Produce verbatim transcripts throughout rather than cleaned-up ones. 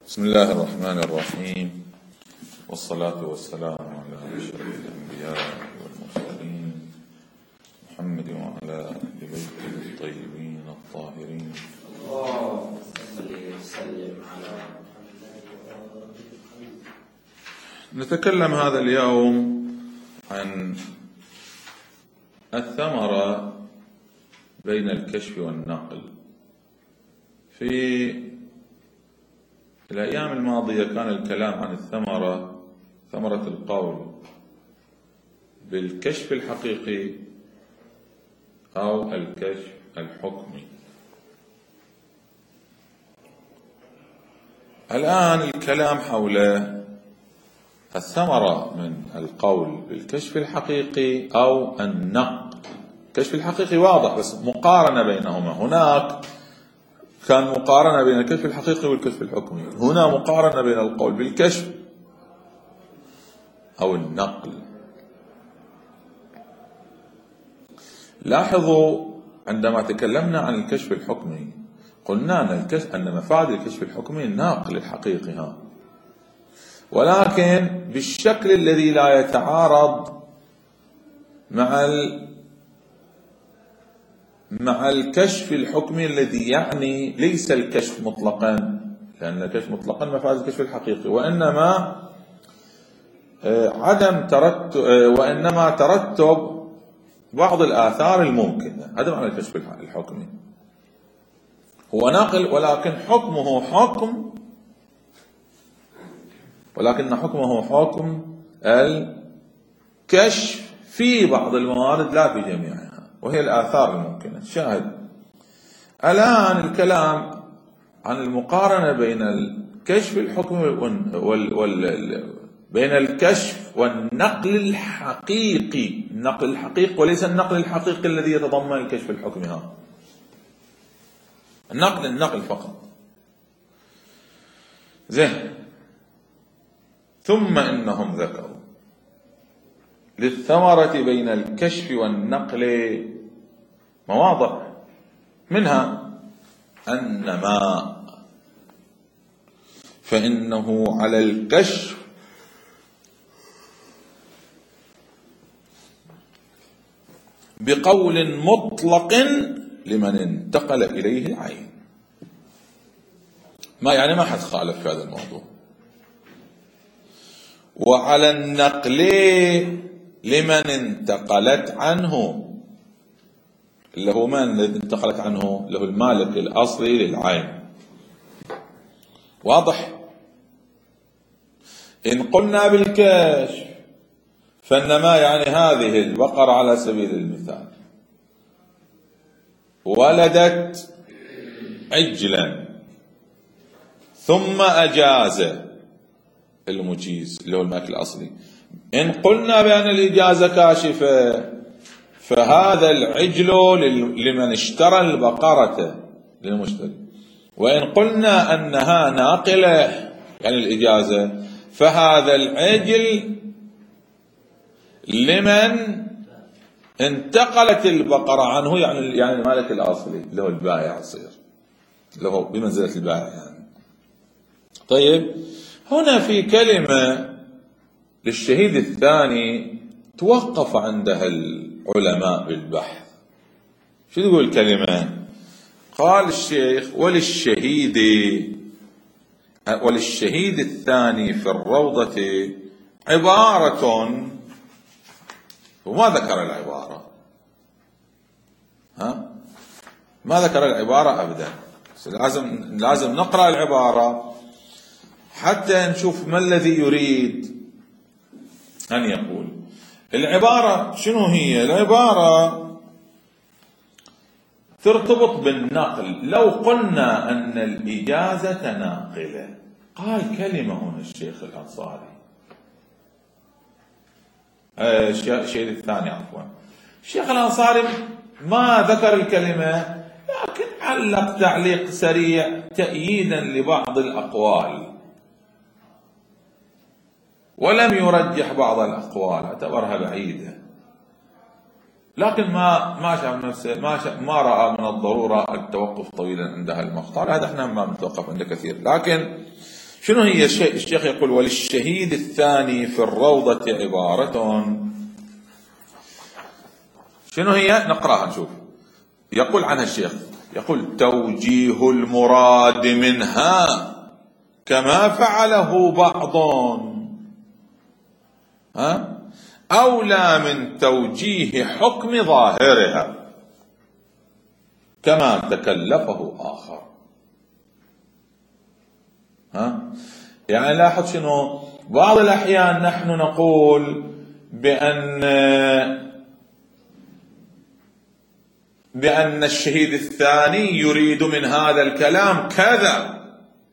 بسم الله الرحمن الرحيم، والصلاة والسلام على أشرف الأنبياء والمرسلين محمد وعلى آل بيته الطيبين الطاهرين. اللهم صل وسلم على نتكلم هذا اليوم عن الثمرة بين الكشف والنقل. في الأيام الماضية كان الكلام عن الثمرة، ثمرة القول بالكشف الحقيقي أو الكشف الحكمي. الآن الكلام حول الثمرة من القول بالكشف الحقيقي أو النقل. الكشف الحقيقي واضح، بس مقارنة بينهما. هناك كان مقارنة بين الكشف الحقيقي والكشف الحكمي، هنا مقارنة بين القول بالكشف أو النقل. لاحظوا عندما تكلمنا عن الكشف الحكمي قلنا أن, الكشف أن مفاد الكشف الحكمي الناقل الحقيقي، ها ولكن بالشكل الذي لا يتعارض مع مع الكشف الحكمي الذي يعني ليس الكشف مطلقا، لأن الكشف مطلقا مفاد الكشف الحقيقي، وإنما عدم ترتب وإنما ترتب بعض الآثار الممكنة. هذا معنى الكشف الحكمي، هو ناقل ولكن حكمه حكم ولكن حكمه حكم الكشف في بعض الموارد لا في جميعها، وهي الآثار الممكنة. شاهد الآن الكلام عن المقارنة بين الكشف الحكمي وال... وال... بين الكشف والنقل الحقيقي. النقل الحقيقي وليس النقل الحقيقي الذي يتضمن الكشف الحكمي، ها النقل النقل فقط. زين. ثم إنهم ذكروا للثمرة بين الكشف والنقل مواضع، منها أن ما فإنه على الكشف بقول مطلق لمن انتقل إليه العين. ما يعني ما حد خالف في هذا الموضوع. وعلى النقل لمن انتقلت عنه، اللي هو من الذي انتقلت عنه؟ له المالك الأصلي للعين. واضح؟ إن قلنا بالكشف فإنما يعني هذه البقرة على سبيل المثال ولدت عجلا ثم أجاز المجيز اللي هو المالك الأصلي. إن قلنا بأن الإجازة كاشفة فهذا العجل لمن اشترى البقرة للمشتري. وإن قلنا أنها ناقلة يعني الإجازة فهذا العجل لمن انتقلت البقرة عنه، يعني يعني المالك الأصلي اللي هو البائع يصير، اللي هو بمنزلة البائع يعني. طيب هنا في كلمة للشهيد الثاني توقف عندها العلماء بالبحث. شو تقول الكلمة؟ قال الشيخ وللشهيد وللشهيد الثاني في الروضة عبارة، وما ذكر العبارة، ها ما ذكر العبارة أبدا. لازم لازم نقرأ العبارة حتى نشوف ما الذي يريد أن يقول. العبارة شنو هي؟ العبارة ترتبط بالنقل. لو قلنا أن الإجازة ناقلة، قال كلمة هنا الشيخ الأنصاري الشيء الثاني عفوا الشيخ الأنصاري ما ذكر الكلمة، لكن علق تعليق سريع تأييدا لبعض الأقوال، ولم يرجح بعض الأقوال، اعتبرها بعيدة، لكن ما ما شاف نفسه ما شاف ما رأى من الضرورة التوقف طويلا عند هالمقطع. هذا احنا ما بنتوقف عنده كثير. لكن شنو هي؟ الشيخ يقول وللشهيد الثاني في الروضة عبارة. شنو هي؟ نقراها نشوف. يقول عنها الشيخ، يقول توجيه المراد منها كما فعله بعض ها أولى من توجيه حكم ظاهرها كما تكلفه آخر. ها يعني لاحظ شنو؟ بعض الأحيان نحن نقول بأن بأن الشهيد الثاني يريد من هذا الكلام كذا،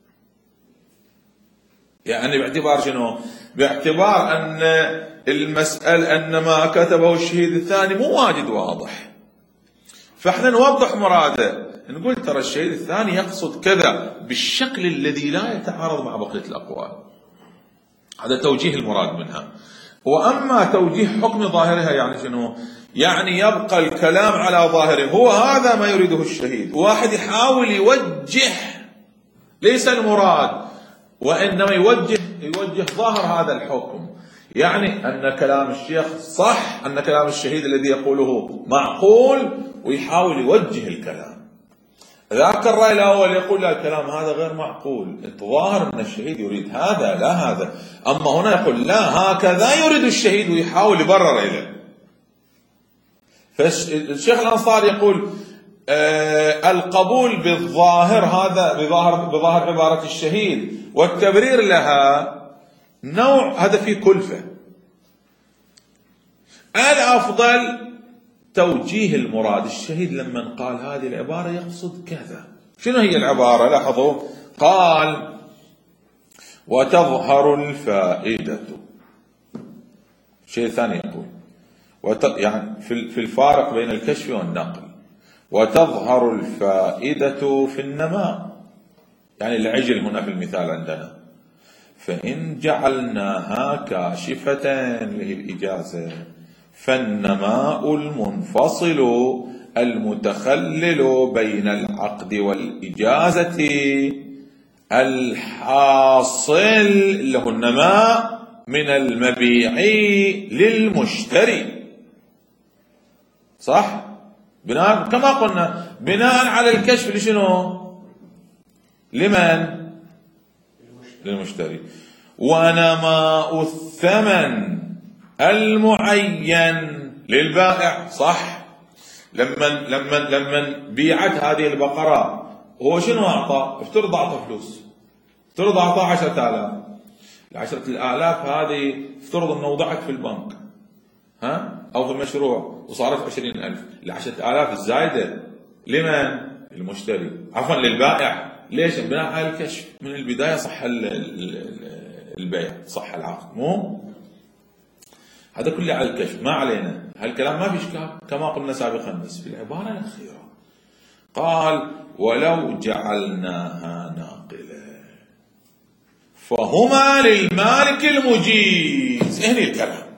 يعني باعتبار شنو؟ باعتبار أن المسألة أن ما كتبه الشهيد الثاني مو واجد واضح، فاحنا نوضح مراده، نقول ترى الشهيد الثاني يقصد كذا بالشكل الذي لا يتعارض مع بقية الأقوال. هذا توجيه المراد منها. وأما توجيه حكم ظاهرها يعني شنو؟ يعني يبقى الكلام على ظاهره، هو هذا ما يريده الشهيد، واحد يحاول يوجه ليس المراد، وإنما يوجه يوجه ظاهر هذا الحكم، يعني أن كلام الشيخ صح، أن كلام الشهيد الذي يقوله معقول، ويحاول يوجه الكلام. ذاك الرأي الأول يقول لا الكلام هذا غير معقول، الظاهر أن الشهيد يريد هذا لا هذا، أما هنا يقول لا هكذا يريد الشهيد ويحاول يبرر إليه. فالشيخ الأنصاري يقول آه القبول بالظاهر هذا بظاهر بظاهر عبارة الشهيد والتبرير لها نوع هذا فيه كلفة. الأفضل توجيه المراد، الشهيد لما قال هذه العبارة يقصد كذا. شنو هي العبارة؟ لاحظوا قال وتظهر الفائدة. شيء ثاني يقول وت... يعني في الفارق بين الكشف والنقل، وتظهر الفائدة في النماء، يعني العجل هنا في المثال عندنا، فإن جعلناها كاشفة اللي هي الإجازة فالنماء المنفصل المتخلل بين العقد والإجازة الحاصل اللي هو النماء من المبيع للمشتري. صح؟ بناء كما قلنا بناء على الكشف لشنو؟ لمن؟ للمشتري. ونماء الثمن المعين للبائع. صح؟ لما لما لما بيعت هذه البقرة هو شنو أعطى؟ افترض أعطى فلوس، افترض أعطى عشرة آلاف، العشرة الآلاف هذه افترض أنه وضعت في البنك ها أو في المشروع وصارت عشرين ألف، العشرة آلاف الزايدة لمن؟ المشتري، عفوا للبائع. ليش؟ بناء على الكشف من البداية صح البيع، صح العقد، مو هذا كله على الكشف، ما علينا هالكلام ما في إشكال كما قلنا سابقا. بس في العبارة الأخيرة قال ولو جعلناها ناقلة فهما للمالك المجيز. هنا الكلام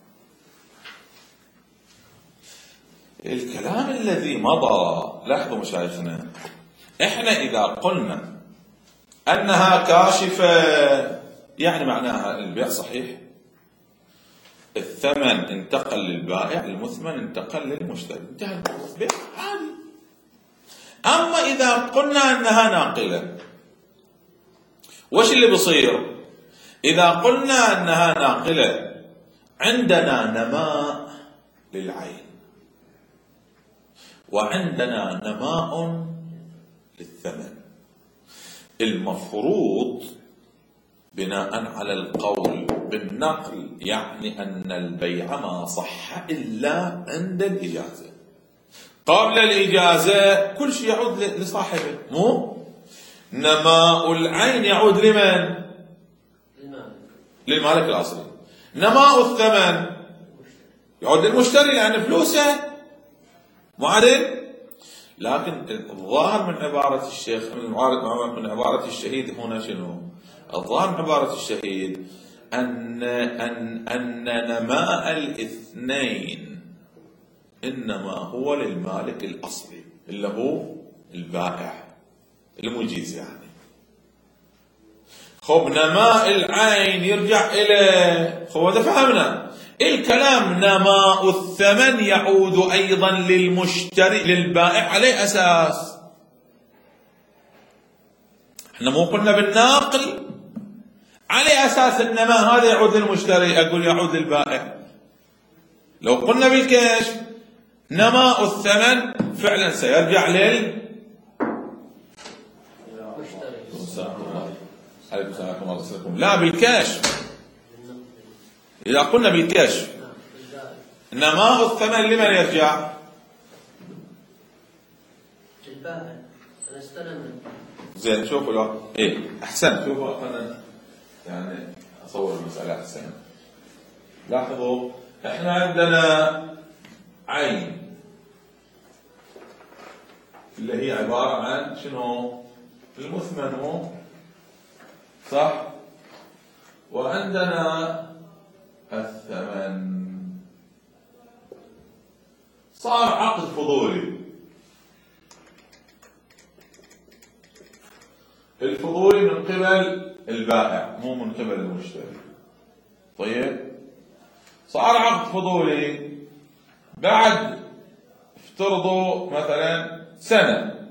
الكلام الذي مضى. لاحظوا مشايخنا، احنا إذا قلنا أنها كاشفة يعني معناها البيع صحيح، الثمن انتقل للبائع، المثمن انتقل للمشتري، انتهى البيع عادي. أما إذا قلنا أنها ناقلة وش اللي بصير؟ إذا قلنا أنها ناقلة عندنا نماء للعين وعندنا نماء للثمن. المفروض بناء على القول بالنقل يعني أن البيع ما صح إلا عند الإجازة. قبل الإجازة كل شيء يعود لصاحبه، مو نماء العين يعود لمن؟ للمالك الأصلي. نماء الثمن يعود للمشتري لأن فلوسه معدل. لكن الظاهر من عبارة الشيخ من عبارة الشهيد هنا شنو؟ الظاهر من عبارة الشهيد أن أن أن نماء الاثنين إنما هو للمالك الأصلي اللي هو البائع المجيز. يعني خب نماء العين يرجع إلى، خب هذا فهمنا. الكلام نماء الثمن يعود أيضا للمشتري للبائع على أساس، احنا مو قلنا بالناقل على أساس النماء هذا يعود للمشتري، أقول يعود للبائع. لو قلنا بالكشف نماء الثمن فعلا سيرجع لل لا بالكشف. إذا قلنا بالكشف نماء الثمن لمن يرجع؟ البائع. أنا استلم. زين شوفوا لو إيه أحسن، شوفوا أنا يعني أصور المسألة أحسن. لاحظوا إحنا عندنا عين اللي هي عبارة عن شنو؟ المثمن، صح؟ وعندنا الثمن. صار عقد فضولي. الفضولي من قبل البائع مو من قبل المشتري. طيب صار عقد فضولي بعد افترضوا مثلا سنة،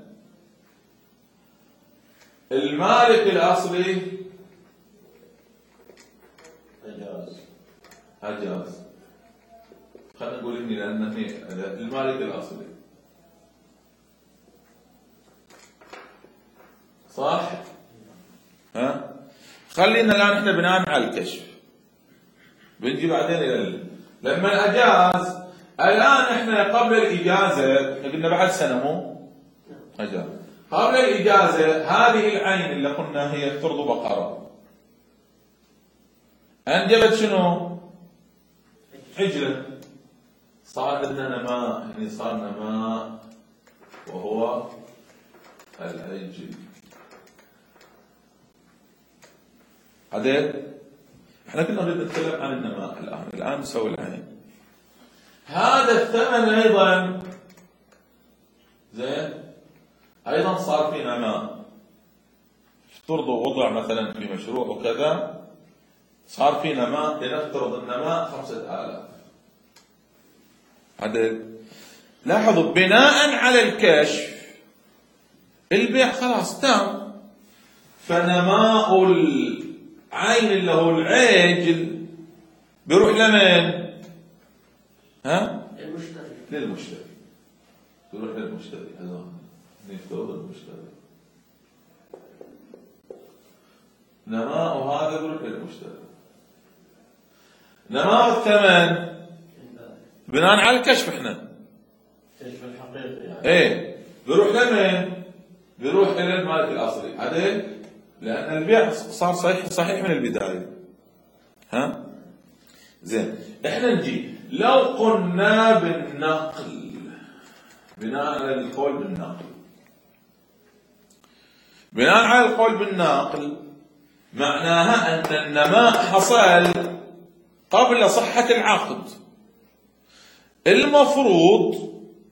المالك الأصلي أجاز أجاز خلينا نقول إني لأنني المالك الأصلي، صح؟ ها؟ خلينا الآن إحنا بناء على الكشف بنجي بعدين إلى لما أجاز. الآن إحنا قبل الإجازة قلنا بعد سنة مو أجاز. قبل الإجازة هذه العين اللي قلنا هي فرض بقرة أنجبت شنو؟ عجلة. صار لنا نماء، يعني صار نماء وهو العجل. عدل احنا كنا نريد نتكلم عن النماء الآن، الآن نسوي العين. هذا الثمن أيضا زين أيضا صار في نماء. افترضوا وضع مثلا في مشروع وكذا، صار في نماء، لنفترض النماء خمسة آلاف. عدل لاحظوا بناء على الكشف البيع خلاص تم، فنماء العين اللي هو العجل بيروح لمن؟ ها؟ للمشتري. للمشتري. بيروح للمشتري. هذا نفترض المشتري. نماء هذا بيروح للمشتري. نماء الثمن بناء على الكشف احنا. الكشف الحقيقي يعني. ايه بيروح لمن؟ بيروح الى المالك الاصلي. عدل؟ لان البيع صار صحيح صحيح من البدايه. ها؟ زين احنا نجي لو قلنا بالنقل بناء على القول بالنقل. بناء على القول بالنقل معناها ان النماء حصل قبل صحة العقد. المفروض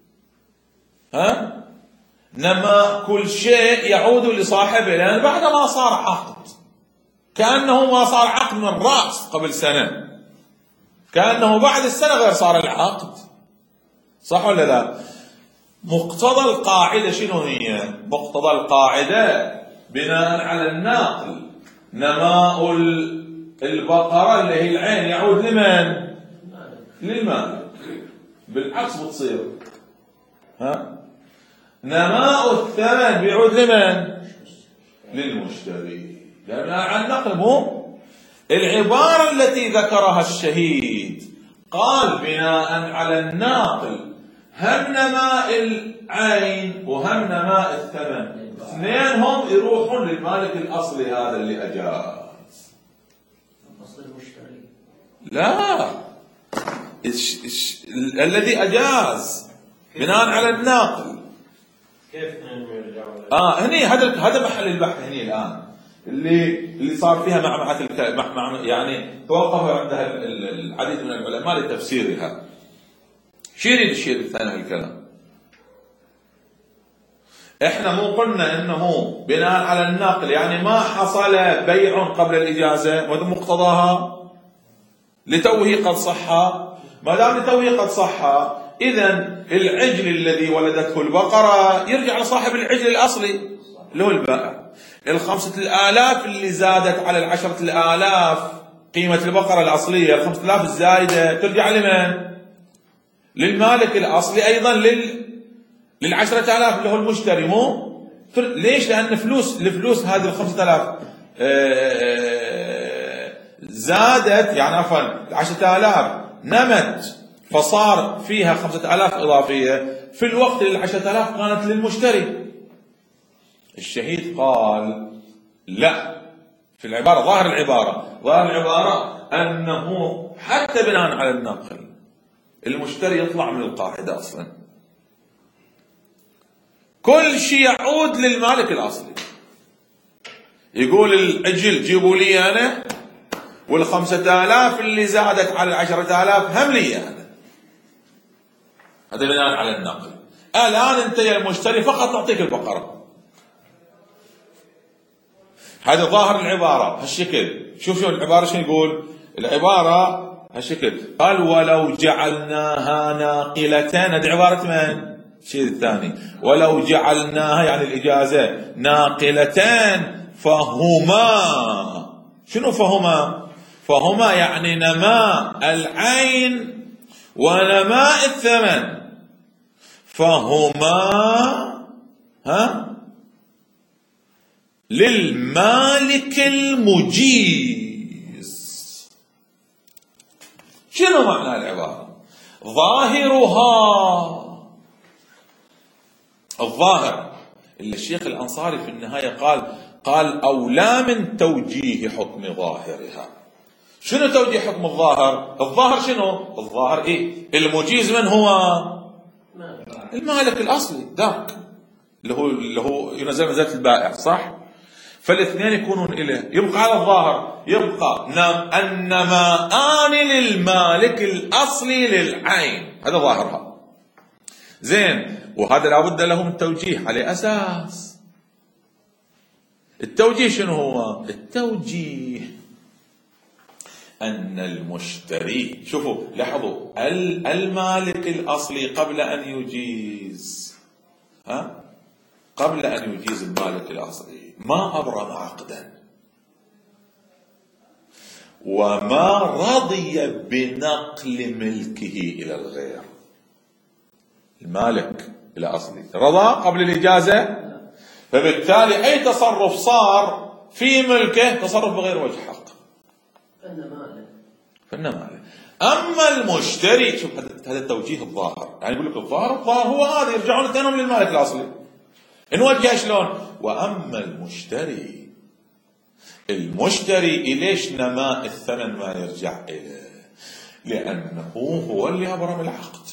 ها نماء كل شيء يعود لصاحبه، لأن بعد ما صار عقد كأنه ما صار عقد من رأس قبل سنة، كأنه بعد السنة غير صار العقد، صح ولا لا؟ مقتضى القاعدة شنو هي؟ مقتضى القاعدة بناء على الناقل نماء البقرة اللي هي العين يعود لمن؟ للمالك. بالعكس بتصير ها نماء الثمن بيعود لمن؟ للمشتري. لأن عن نقل مو العبارة التي ذكرها الشهيد قال بناء على الناقل هم نماء العين وهم نماء الثمن اثنينهم يروحون للمالك الأصلي هذا اللي أجاز. أصل المشتري لا إش إش الذي أجاز بناء على الناقل. كيف يرجعون؟ اه هني هذا هذا محل البحث هني الآن اللي اللي صار فيها معمعة الك... مع... مع... يعني توقفوا عندها العديد من العلماء لتفسيرها. شو يريد الشيء الثاني الكلام؟ احنا مو قلنا انه بناء على النقل يعني ما حصل بيع قبل الاجازه وهذا مقتضاها لتوه قد صح. ما دام لتوه قد صح اذا العجل الذي ولدته البقره يرجع لصاحب العجل الاصلي اللي هو البائع. الخمسة الآلاف اللي زادت على العشرة الآلاف قيمة البقرة الأصلية، الخمسة آلاف الزايدة ترجع لمن؟ للمالك الأصلي أيضا لل للعشرة آلاف اللي هو المشتري. مو ليش؟ لأن فلوس الفلوس هذه الخمسة آلاف زادت، يعني عفوا العشرة آلاف نمت فصار فيها خمسة آلاف إضافية في الوقت اللي العشرة آلاف كانت للمشتري. الشهيد قال لا، في العبارة ظاهر العبارة ظاهر العبارة أنه حتى بناء على النقل المشتري يطلع من القاعدة أصلا، كل شيء يعود للمالك الأصلي. يقول العجل جيبوا لي أنا، والخمسة آلاف اللي زادت على العشرة آلاف هم لي أنا. هذا بناء على النقل. الآن أنت يا المشتري فقط تعطيك البقرة. هذا ظاهر العبارة هالشكل. شوف شو العبارة شو يقول العبارة هالشكل. قال ولو جعلناها ناقلتين. هذه عبارة من؟ الشيء الثاني. ولو جعلناها يعني الإجازة ناقلتين فهما. شنو فهما؟ فهما يعني نماء العين ونماء الثمن. فهما ها للمالك المجيز. شنو معنى العبارة؟ ظاهرها الظاهر اللي الشيخ الأنصاري في النهاية قال قال أولى من توجيه حكم ظاهرها. شنو توجيه حكم الظاهر؟ الظاهر شنو؟ الظاهر إيه؟ المجيز من هو؟ المالك الأصلي ذاك اللي هو اللي هو ينزل منزلة البائع، صح؟ فالاثنين يكونون إليه. يبقى على الظاهر يبقى النماءان للمالك الأصلي للعين. هذا ظاهرها زين. وهذا لابد له من توجيه على أساس. التوجيه شنو هو؟ التوجيه أن المشتري، شوفوا لاحظوا، المالك الأصلي قبل أن يجيز ها قبل أن يجيز المالك الأصلي ما أبرم عقدا وما رضي بنقل ملكه إلى الغير. المالك الأصلي رضى قبل الإجازة، فبالتالي أي تصرف صار في ملكه تصرف بغير وجه حق. فإنه مالك. أما المشتري، شوف هذا التوجيه الظاهر، يعني يقول لك الظاهر الظاهر هو هذا، يرجعون اثنينهم للمالك الأصلي. نوجه شلون؟ وأما المشتري المشتري إليش نماء الثمن ما يرجع إليه؟ لأنه هو اللي أبرم العقد.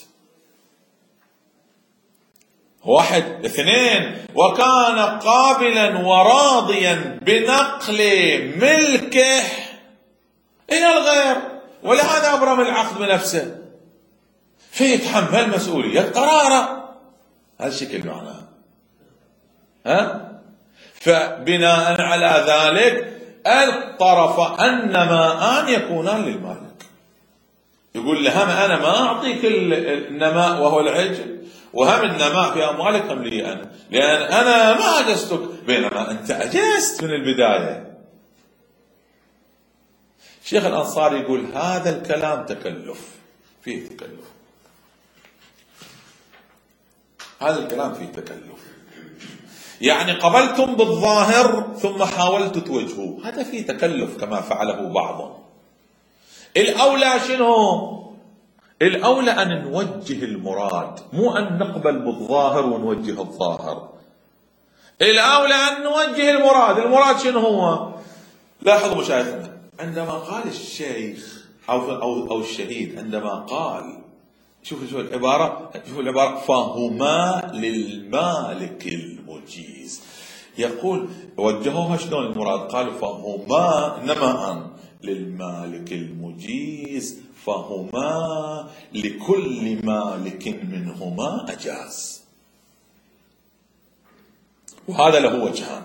واحد. اثنين، وكان قابلا وراضيا بنقل ملكه إلى الغير، ولهذا أبرم العقد بنفسه، فيتحمل مسؤولية قراره. هذا الشكل معناه. ها؟ فبناء على ذلك الطرف النماءان يكونان للمالك. يقول له هم أنا ما أعطيك النماء وهو العجل، وهم النماء في أموالك هم لي أنا، لأن أنا ما أجزتك، بينما أنت أجزت من البداية. شيخ الأنصاري يقول هذا الكلام تكلف، فيه تكلف. هذا الكلام فيه تكلف، يعني قبلتم بالظاهر ثم حاولت توجهوه، هذا فيه تكلف كما فعله بعضهم. الأولى شنو؟ الأولى أن نوجه المراد، مو أن نقبل بالظاهر ونوجه الظاهر. الأولى أن نوجه المراد. المراد شنو هو؟ لاحظوا مشايخنا، عندما قال الشيخ أو أو أو الشهيد، عندما قال، شوفوا شوفوا العبارة، شوفوا العبارة، فهما للمالك المجيز. يقول وجهوها شلون المراد؟ قالوا فهما نماء للمالك المجيز، فهما لكل مالك منهما أجاز. وهذا له وجهان.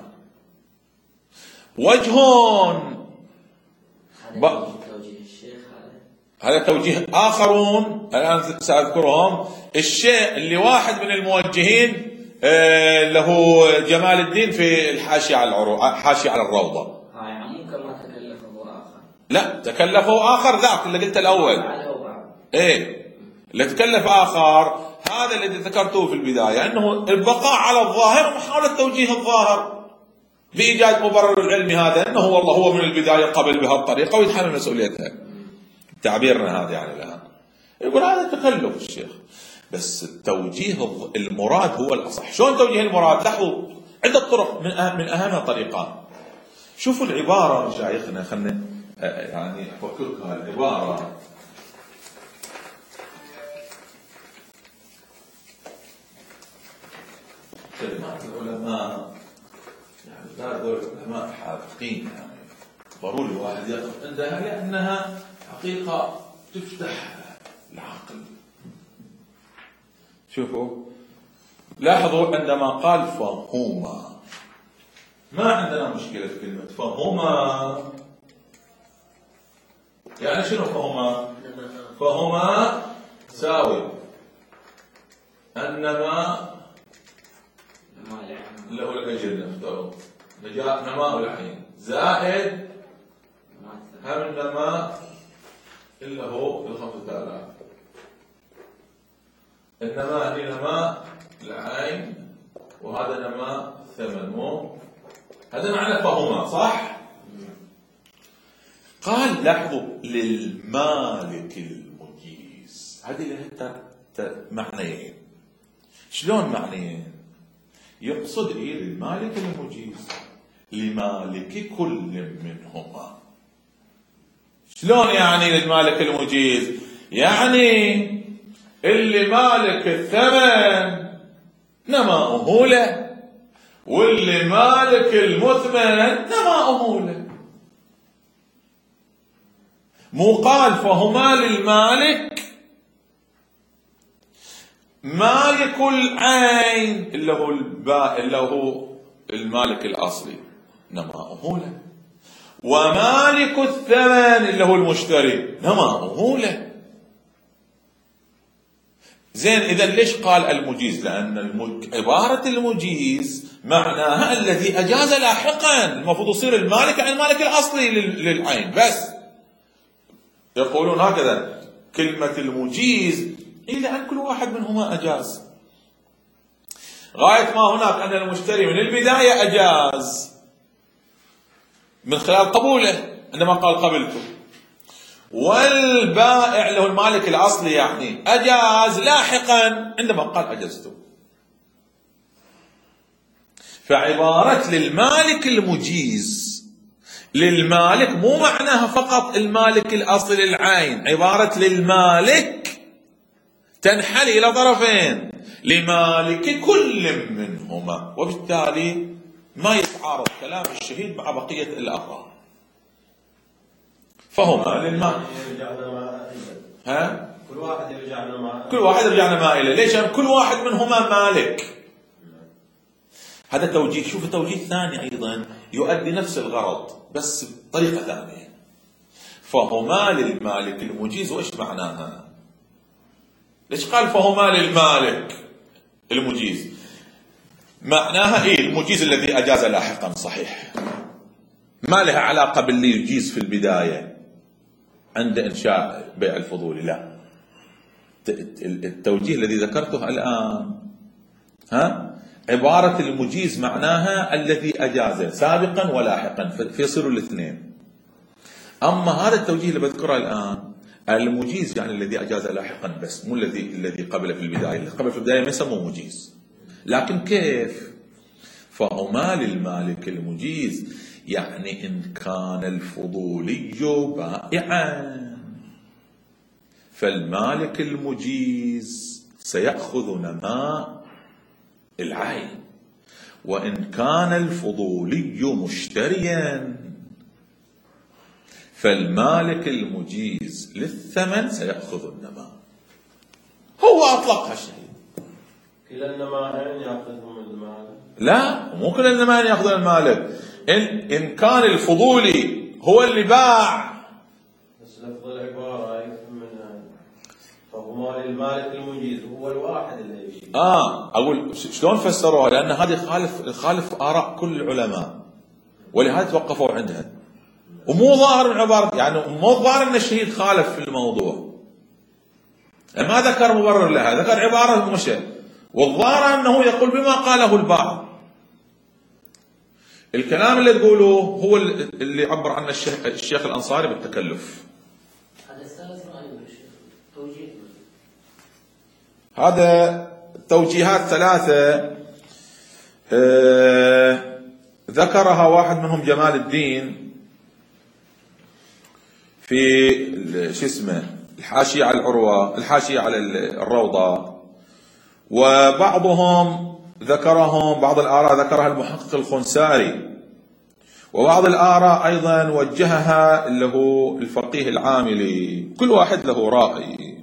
وجه ب... توجيه الشيخ هذا هذا توجيه آخرون الآن سأذكرهم. الشيء اللي واحد من الموجهين له جمال الدين في الحاشية على العرو... حاشية على الروضة. هاي عمو كما تكلفه آخر. لا تكلفه آخر ذاك اللي قلت الأول. ايه اللي تكلف آخر هذا الذي ذكرته في البداية، أنه البقاء على الظاهر ومحاولة توجيه الظاهر بإيجاد مبرر العلمي، هذا أنه والله هو من البداية قبل بهالطريقة ويتحمل مسؤوليتها. تعبيرنا هذا يعني الآن يقول هذا تكلف الشيخ، بس التوجيه المراد هو الأصح. شلون توجيه المراد؟ لاحظوا عدة طرق، من أهم من أهمها طريقان. شوفوا العبارة مشايخنا، خلنا يعني أفكركم العبارة. كلمات العلماء يعني لا دول العلماء حاذقين، يعني ضروري الواحد يقف عندها لأنها حقيقة تفتح العقل. شوفوا لاحظوا عندما قال فهما، ما عندنا مشكلة في كلمة فهما. يعني شنو فهما؟ فهما ساوي أنما له الأجل نفترض نجاء نماء العين زائد هم النماء إلا هو الخمسة آلاف. النماء هي نماء العين وهذا نماء ثمن، مو هذا معنى فهما صح؟ قال لاحظوا للمالك المجيز، هذه لها معنيين. شلون معنيين؟ يقصد إيه للمالك المجيز، لمالك كل منهما. شلون يعني للمالك المجيز؟ يعني اللي مالك الثمن نماؤه له، واللي مالك المثمن نماؤه له. مو قال فهما للمالك مالك العين اللي هو الباء اللي هو المالك الأصلي نماؤه له، ومالك الثمن اللي هو المشتري نماؤه له. زين إذا ليش قال المجيز؟ لأن المج... عبارة المجيز معناها الذي أجاز لاحقا، المفروض يصير المالك عن المالك الأصلي للعين بس. يقولون هكذا كلمة المجيز إلا أن كل واحد منهما أجاز، غاية ما هناك أن المشتري من البداية أجاز من خلال قبوله عندما قال قبلته، والبائع له المالك الأصلي يعني أجاز لاحقا عندما قال أجزته. فعبارة للمالك المجيز للمالك مو معناها فقط المالك الأصلي للعين، عبارة للمالك تنحل إلى طرفين، لمالك كل منهما، وبالتالي ما يتعارض كلام الشهيد مع بقية الأغراض. فهما للمالك ها؟ كل واحد يرجعنا ما كل واحد يرجعنا ما إليه. ليش؟ يعني كل واحد منهما مالك. هذا توجيه. شوف توجيه ثاني أيضا يؤدي نفس الغرض بس بطريقة ثانية. فهما للمالك المجيز، وإيش معناها؟ ليش قال فهما للمالك المجيز؟ معناها إيه؟ المجيز الذي أجاز لاحقا صحيح، ما لها علاقة باللي يجيز في البداية عند إنشاء بيع الفضولي. لا، التوجيه الذي ذكرته الآن ها عبارة المجيز معناها الذي أجاز سابقا ولاحقا، فيصيروا الاثنين. أما هذا التوجيه اللي بذكره الآن المجيز يعني الذي أجاز لاحقا بس، مو الذي الذي قبل في البداية. اللي قبل في البداية ما يسموه مجيز. لكن كيف؟ فهما للمالك المجيز يعني إن كان الفضولي بائعا فالمالك المجيز سيأخذ نماء العين، وإن كان الفضولي مشتريا فالمالك المجيز للثمن سيأخذ النماء. هو أطلقها الشيء. كلا النمائين يأخذهم المال؟ لا، مو كل النمائين يأخذون المالك. إن إن كان الفضولي هو اللي باع. بس لفظ العبارة يفهم منها فهو مال المالك المجيز هو الواحد اللي يشيل. آه أقول شلون فسروها؟ لأن هذه خالف خالف آراء كل العلماء، ولهذا توقفوا عندها. ومو ظاهر من عبارة، يعني مو ظاهر أن الشهيد خالف في الموضوع، ما ذكر مبرر لها، ذكر عبارة مشى، والظاهر أنه يقول بما قاله البعض. الكلام اللي تقوله هو اللي عبر عنه الشيخ, الشيخ الأنصاري بالتكلف. هذا الثالث رأيه الشيخ توجيه. هذا توجيهات ثلاثة آه ذكرها واحد منهم جمال الدين في شو اسمه الحاشية على العروة، الحاشية على الروضة، وبعضهم ذكرهم، بعض الآراء ذكرها المحقق الخنساري، وبعض الآراء أيضا وجهها اللي هو الفقيه العاملي. كل واحد له رأي.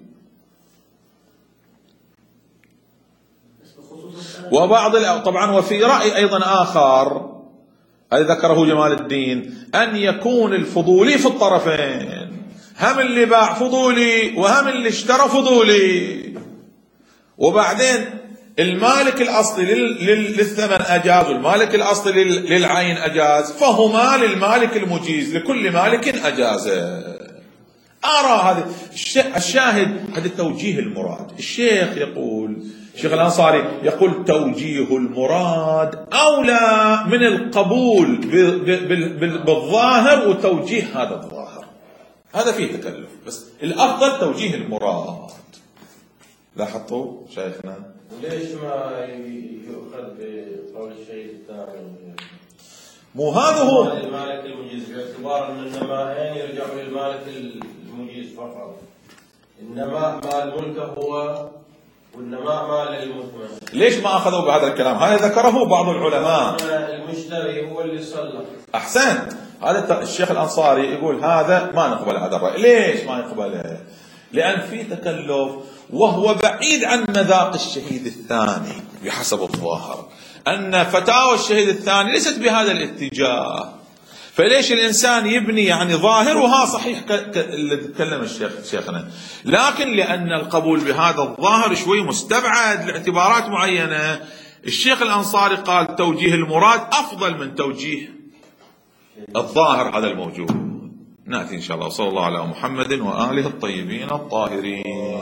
وبعض طبعا وفي رأي أيضا آخر هذا ذكره جمال الدين أن يكون الفضولي في الطرفين، هم اللي باع فضولي وهم اللي اشترى فضولي، وبعدين المالك الأصلي للثمن أجاز والمالك الأصلي للعين أجاز، فهما للمالك المجيز، لكل مالك أجاز. أرى هذا الشاهد، هذا توجيه المراد. الشيخ يقول، الشيخ الأنصاري يقول توجيه المراد أولى من القبول بالظاهر وتوجيه هذا الظاهر. هذا فيه تكلف، بس الأفضل توجيه المراد. لاحظتوا شيخنا؟ وليش ما يؤخذ بقول الشهيد الثاني؟ مو هذا هو المالك المجيز، باعتبار ان النمائين يرجعوا للمالك المجيز فقط. النماء مال ملكه هو والنماء مال المثمن. ليش ما اخذوا بهذا الكلام؟ هذا ذكره بعض العلماء. المشتري هو اللي صلح. احسنت. هذا الشيخ الانصاري يقول هذا ما نقبل هذا الراي. ليش ما نقبله؟ لان في تكلف، وهو بعيد عن مذاق الشهيد الثاني بحسب الظاهر، أن فتاوى الشهيد الثاني ليست بهذا الاتجاه. فليش الإنسان يبني يعني ظاهر وها صحيح اللي تكلم الشيخ شيخنا، لكن لأن القبول بهذا الظاهر شوي مستبعد لاعتبارات معينة، الشيخ الأنصاري قال توجيه المراد أفضل من توجيه الظاهر هذا الموجود. نأتي إن شاء الله. صلى الله على محمد وآله الطيبين الطاهرين.